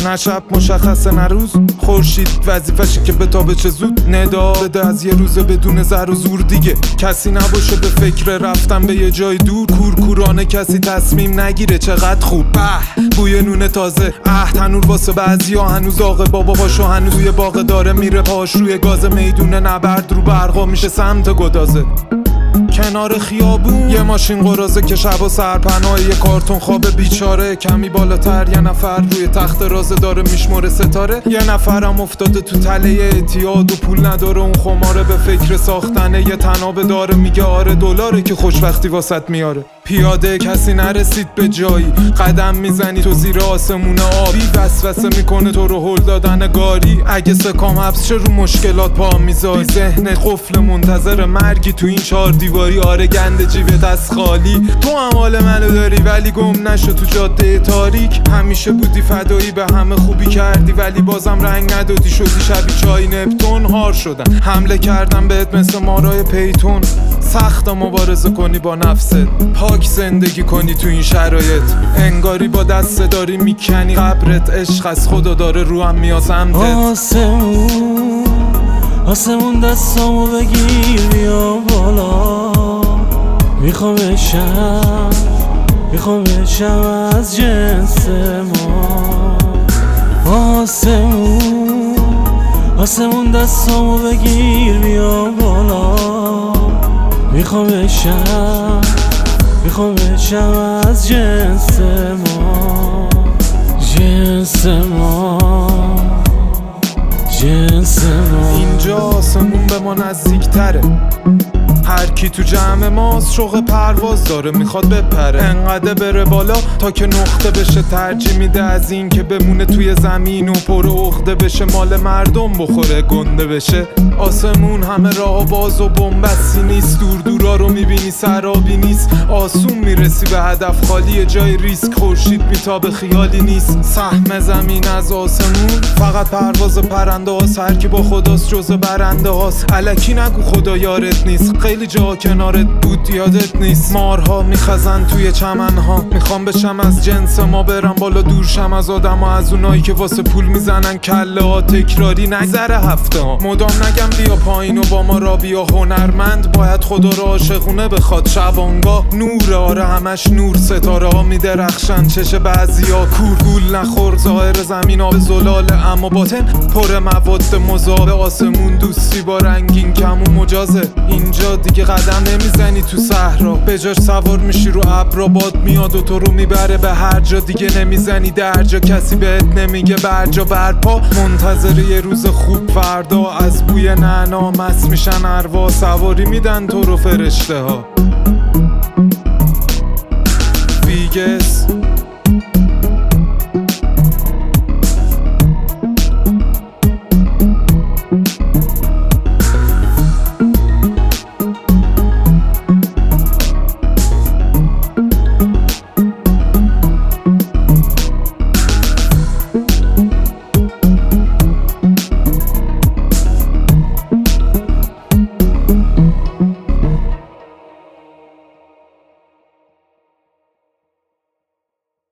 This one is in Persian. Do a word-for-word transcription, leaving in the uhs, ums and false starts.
نه شب مشخصه نه روز، خورشید وظیفشه که بتابه چه زود ندا بده از یه روز بدون زر و زور دیگه. کسی نباشه به فکر رفتن به یه جای دور، کورکورانه کسی تصمیم نگیره چقدر خوب. به بوی نون تازه، اه تنور واسه بعضیا هنوز داغه، بابا پاشو هنوز توی باغ داره میره پاش روی گاز، میدون نبرد رو برقا میشه سمت گدازه. کنار خیابون یه ماشین قرازه که شب و سرپناه یه کارتون خواب بیچاره، کمی بالاتر یه نفر روی تخت رازه داره میشموره ستاره، یه نفرم افتاده تو تله اعتیاد و پول نداره اون خماره، به فکر ساختنه یه تنابه داره میگه آره دلاره که خوشبختی واسط میاره. پیاده کسی نرسید به جایی، قدم میزنی تو زیر آسمون آبی، وسوسه میکنه تو رو هل دادن گاری، اگه سکام حبس شه رو مشکلات پا میذاری، ذهن قفل منتظر مرگی تو این چهار دیواری، آره گند جیبت از خالی، تو هم حال منو داری ولی گم نشو تو جاده تاریک، همیشه بودی فدایی به همه خوبی کردی ولی بازم رنگ ندادی، شدی شبی چای نپتون، هار شدن حمله کردن بهت مثل مارای پیتون، سخت مبارزه کنی با نفست، پاک زندگی کنی تو این شرایط، انگاری با دست داری میکنی قبرت، عشق از خدا داره رو هم میاد سمتت. آسمون آسمون دستامو بگیر بیا بالا، میخوام بشم میخوام بشم از جنس ما. آسمون آسمون دستامو بگیر بیا بالا، میخوام بشم میخوام بشم از جنس ما، جنس ما جنس ما. اینجا آسمون به ما نزدیک تره، هر کی تو جمع ماست شوق پرواز داره میخواد بپره، انقدر بره بالا تا که نقطه بشه، ترجیح میده از این که بمونه توی زمین و پر عقده بشه، مال مردم بخوره گنده بشه. آسمون همه راه باز و بنبستی نیست، دور دورا رو میبینی سرابی نیست، آسون میرسی به هدف خالی جای ریسک، خورشید میتابه خیالی نیست، سهم زمین از آسمون فقط پرواز پرنده هاست، هر کی با خداست جز برنده هاست، الکی نگو خدا یارت نیست، خیلی جا کنارت بود یادت نیست، مارها میخزن توی چمنها، میخوام بشم از جنس ما، برم بالا دورشم از آدم ها، از اونایی که واسه پول میزنن کله ها، تکراری نگذره هفته ها، مدام نگم بیا پایین و با ما را بیا، هنرمند باید خدا را عاشقونه بخواد، شبانگاه نور آره همش نور، ستاره ها میدرخشن چش بعضیا کور، گول نخور ظاهر زمین آب زلاله اما باطن پر مواد مذاب، آسمون دوستی با رنگین کم و مجازه، اینجا دیگه قدم نمیزنی تو صحرا، به جاش سوار میشی رو ابر، باد میاد و تو رو میبره به هر جا، دیگه نمیزنی در جا، کسی بهت نمیگه برجا برپا، منتظر یه روز خوب فردا، از بوی نعنا مست میشن اروا، سواری میدن تو رو فرشته ها. ویگس